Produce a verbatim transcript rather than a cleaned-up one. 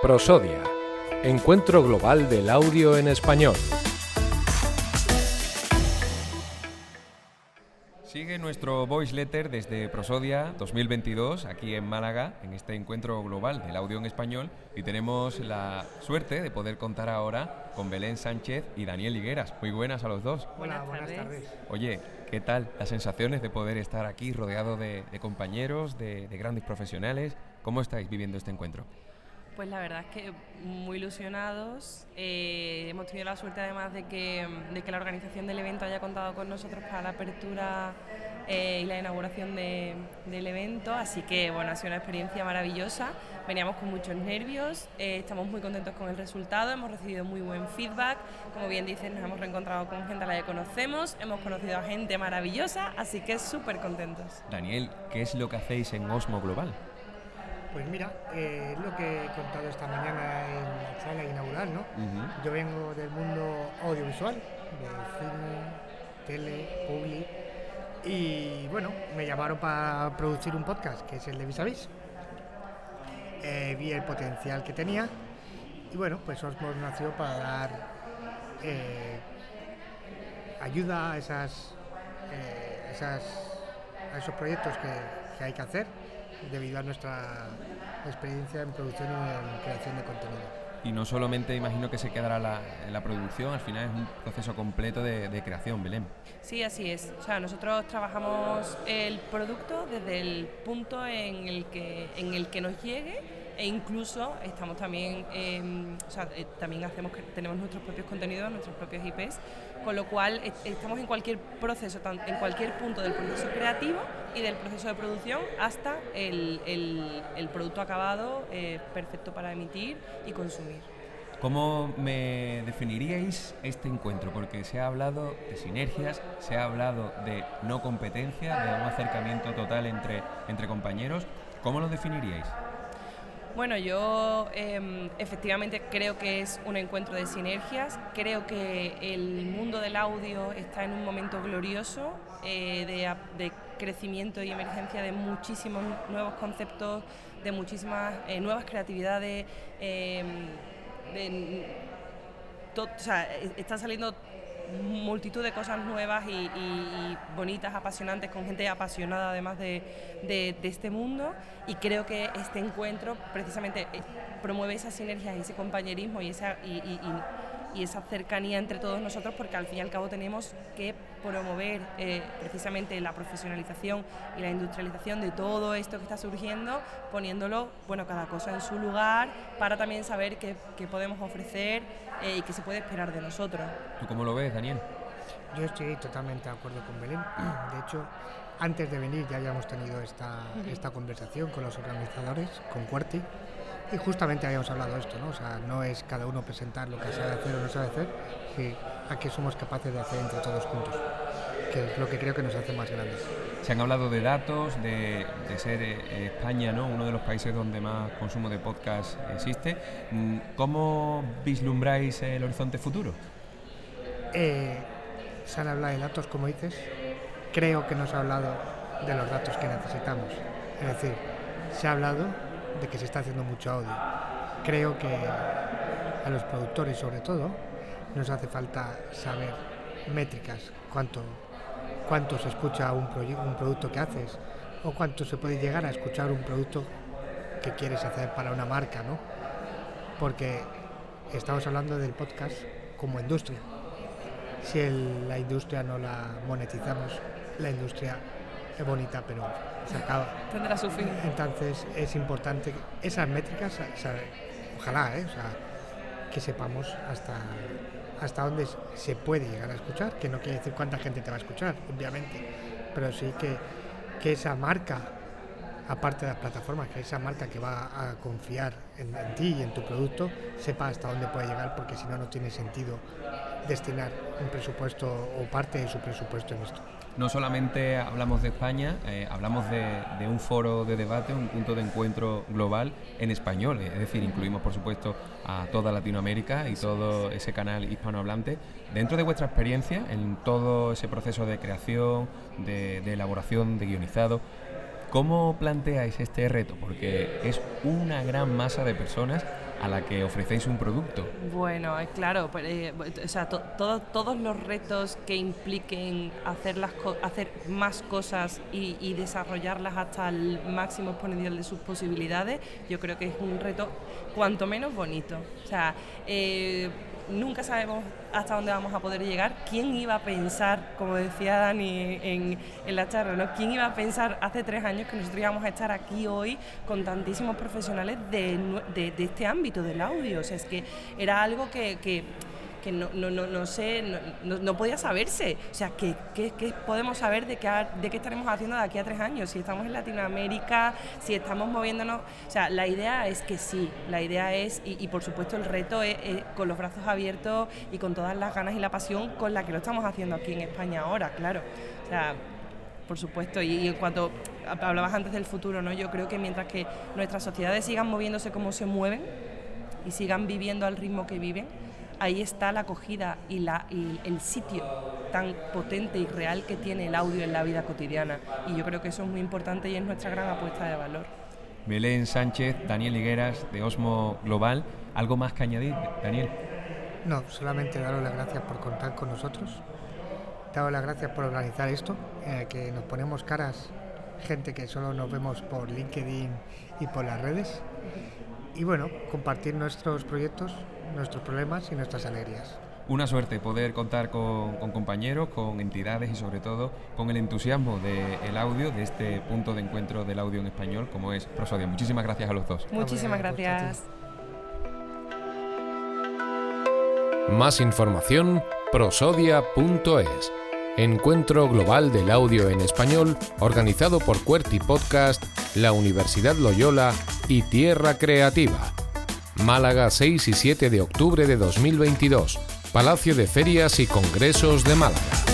Prosodia, Encuentro Global del Audio en Español. Sigue nuestro Voice Letter desde Prosodia dos mil veintidós, aquí en Málaga, en este Encuentro Global del Audio en Español, y tenemos la suerte de poder contar ahora con Belén Sánchez y Daniel Higueras. Muy buenas a los dos. Hola, buenas tardes. Oye, ¿qué tal las sensaciones de poder estar aquí rodeado de, de compañeros, de, de grandes profesionales? ¿Cómo estáis viviendo este encuentro? Pues la verdad es que muy ilusionados. Eh, hemos tenido la suerte además de que, de que la organización del evento haya contado con nosotros para la apertura eh, y la inauguración de, del evento, así que bueno, ha sido una experiencia maravillosa. Veníamos con muchos nervios, eh, estamos muy contentos con el resultado, hemos recibido muy buen feedback, como bien dices, nos hemos reencontrado con gente a la que conocemos, hemos conocido a gente maravillosa, así que súper contentos. Daniel, ¿qué es lo que hacéis en Osmo Global? Pues mira, eh, es lo que he contado esta mañana en la sala inaugural, ¿no? Uh-huh. Yo vengo del mundo audiovisual, de cine, tele, publi, y bueno, me llamaron para producir un podcast, que es el de Vis a Vis. Eh, vi el potencial que tenía, y bueno, pues Osmo nació para dar eh, ayuda a, esas, eh, esas, a esos proyectos que, que hay que hacer, debido a nuestra experiencia en producción y en creación de contenido. Y no solamente imagino que se quedará la, la producción, al final es un proceso completo de, de creación, Belén. Sí, así es. O sea, nosotros trabajamos el producto desde el punto en el que, en el que nos llegue, e incluso estamos también, eh, o sea, eh, también hacemos, tenemos nuestros propios contenidos, nuestros propios I Pes, con lo cual eh, estamos en cualquier proceso, en cualquier punto del proceso creativo y del proceso de producción hasta el, el, el producto acabado, eh, perfecto para emitir y consumir. ¿Cómo me definiríais este encuentro? Porque se ha hablado de sinergias, se ha hablado de no competencia, de un acercamiento total entre, entre compañeros. ¿Cómo lo definiríais? Bueno, yo eh, efectivamente creo que es un encuentro de sinergias, creo que el mundo del audio está en un momento glorioso eh, de, de crecimiento y emergencia de muchísimos nuevos conceptos, de muchísimas eh, nuevas creatividades, eh, de, to, o sea, están saliendo multitud de cosas nuevas y, y, y bonitas, apasionantes, con gente apasionada además de, de, de este mundo, y creo que este encuentro precisamente promueve esas sinergias, ese compañerismo y esa, y, y, y, y esa cercanía entre todos nosotros, porque al fin y al cabo tenemos que promover eh, precisamente la profesionalización y la industrialización de todo esto que está surgiendo, poniéndolo, bueno, cada cosa en su lugar, para también saber qué, qué podemos ofrecer eh, y qué se puede esperar de nosotros. ¿Tú cómo lo ves, Daniel? Yo estoy totalmente de acuerdo con Belén. De hecho, antes de venir ya habíamos tenido esta, esta conversación con los organizadores, con Cuerti, y justamente habíamos hablado de esto, ¿no? O sea, no es cada uno presentar lo que sabe hacer o no sabe hacer, sino a qué somos capaces de hacer entre todos juntos, que es lo que creo que nos hace más grandes. Se han hablado de datos, de, de ser eh, España, ¿no?, uno de los países donde más consumo de podcast existe. ¿Cómo vislumbráis el horizonte futuro? Eh, se han hablado de datos, como dices. Creo que no se ha hablado de los datos que necesitamos. Es decir, se ha hablado de que se está haciendo mucho audio. Creo que a los productores, sobre todo, nos hace falta saber métricas, cuánto, cuánto se escucha un, proye- un producto que haces, o cuánto se puede llegar a escuchar un producto que quieres hacer para una marca, ¿no? Porque estamos hablando del podcast como industria. Si el, la industria no la monetizamos, la industria es bonita, pero se acaba. Tendrá su fin. Entonces es importante que esas métricas, o sea, ojalá, ¿eh? O sea, que sepamos hasta, hasta dónde se puede llegar a escuchar, que no quiere decir cuánta gente te va a escuchar, obviamente, pero sí que, que esa marca, aparte de las plataformas, que esa marca que va a confiar en, en ti y en tu producto, sepa hasta dónde puede llegar, porque si no, no tiene sentido destinar un presupuesto o parte de su presupuesto en esto. No solamente hablamos de España, eh, hablamos de, de un foro de debate, un punto de encuentro global en español, es decir, incluimos por supuesto a toda Latinoamérica y todo ese canal hispanohablante. Dentro de vuestra experiencia en todo ese proceso de creación, de, de elaboración, de guionizado, ¿Cómo planteáis este reto? Porque es una gran masa de personas a la que ofrecéis un producto. Bueno, claro, pues, eh, o sea, to, todo, todos los retos que impliquen hacer, las co- hacer más cosas y, y desarrollarlas hasta el máximo exponencial de sus posibilidades, yo creo que es un reto cuanto menos bonito. O sea, eh, nunca sabemos hasta dónde vamos a poder llegar. ¿Quién iba a pensar, como decía Dani en, en la charla, ¿no? ¿Quién iba a pensar hace tres años que nosotros íbamos a estar aquí hoy con tantísimos profesionales de, de, de este ámbito del audio? O sea, es que era algo que, que, que no, no, no, no sé, no, no, no podía saberse. O sea, ¿qué, qué, qué podemos saber de qué, de qué estaremos haciendo de aquí a tres años? Si estamos en Latinoamérica, si estamos moviéndonos... O sea, la idea es que sí, la idea es, y, y por supuesto el reto es, es con los brazos abiertos y con todas las ganas y la pasión con la que lo estamos haciendo aquí en España ahora, claro. O sea, por supuesto, y, y en cuanto hablabas antes del futuro, ¿no? Yo creo que mientras que nuestras sociedades sigan moviéndose como se mueven y sigan viviendo al ritmo que viven, ahí está la acogida y, la, y el sitio tan potente y real que tiene el audio en la vida cotidiana. Y yo creo que eso es muy importante y es nuestra gran apuesta de valor. Belén Sánchez, Daniel Higueras, de Osmo Global. ¿Algo más que añadir, Daniel? No, solamente daros las gracias por contar con nosotros. Daros las gracias por organizar esto, en el que nos ponemos caras, gente que solo nos vemos por LinkedIn y por las redes. Y bueno, compartir nuestros proyectos, nuestros problemas y nuestras alegrías. Una suerte poder contar con, con compañeros, con entidades y sobre todo con el entusiasmo del audio, de este punto de encuentro del audio en español como es Prosodia. Muchísimas gracias a los dos. Muchísimas gracias. Más información, prosodia punto es. Encuentro Global del Audio en Español, organizado por QWERTY Podcast, la Universidad Loyola y Tierra Creativa. Málaga, seis y siete de octubre de dos mil veintidós. Palacio de Ferias y Congresos de Málaga.